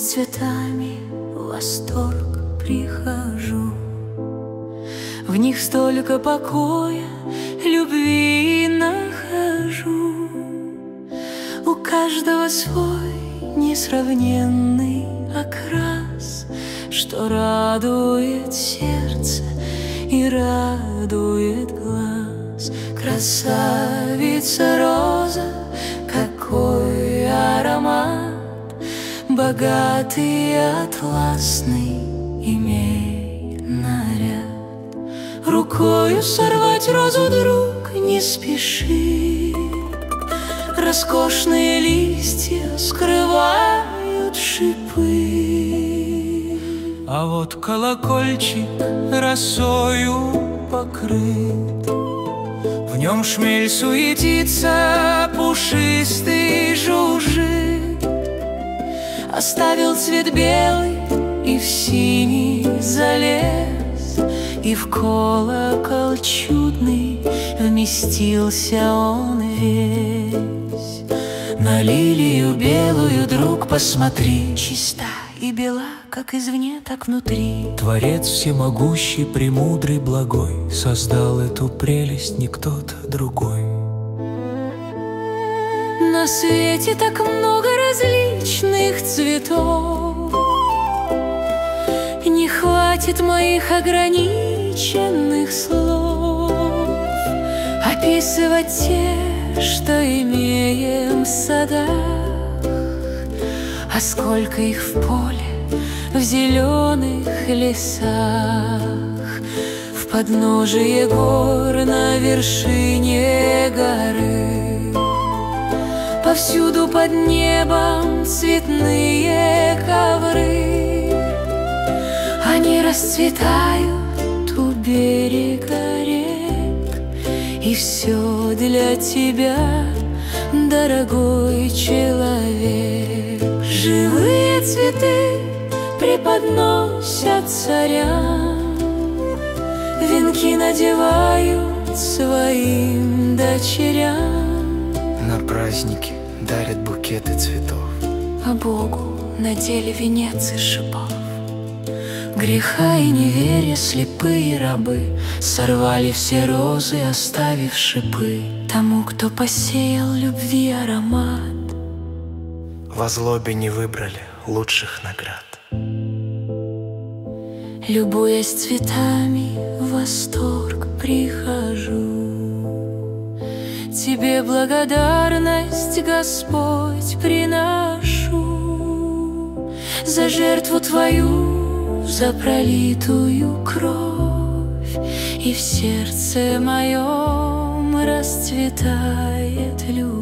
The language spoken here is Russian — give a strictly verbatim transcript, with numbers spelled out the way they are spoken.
с цветами в восторг прихожу. В них столько покоя, любви нахожу. У каждого свой несравненный окрас, что радует сердце и радует глаз. Красавица роза, какой аромат, богатый и атласный имей наряд. Рукою сорвать розу, друг, не спеши, роскошные листья скрывают шипы. А вот колокольчик росою покрыт, в нем шмель суетится, пушистый жужжит. Оставил цвет белый и в синий залез, и в колокол чудный вместился он весь. На лилию белую, друг, посмотри, чиста и бела, как извне, так внутри. Творец всемогущий, премудрый, благой, создал эту прелесть не кто-то другой. На свете так много различных цветов, не хватит моих ограниченных слов описывать те, что имеем в садах. А сколько их в поле, в зеленых лесах, в подножие гор, на вершине горы. Повсюду под небом цветные ковры, они расцветают у берега рек. И все для тебя, дорогой человек. Живые цветы преподносят царям, венки надевают своим дочерям. На праздники дарят букеты цветов, а Богу надели венец из шипов. Греха и неверия слепые рабы сорвали все розы, оставив шипы. Тому, кто посеял любви аромат, во злобе не выбрали лучших наград. Любуясь цветами, в восторг прихожу. Тебе благодарность, Господь, приношу за жертву Твою, за пролитую кровь. И в сердце моем расцветает любовь.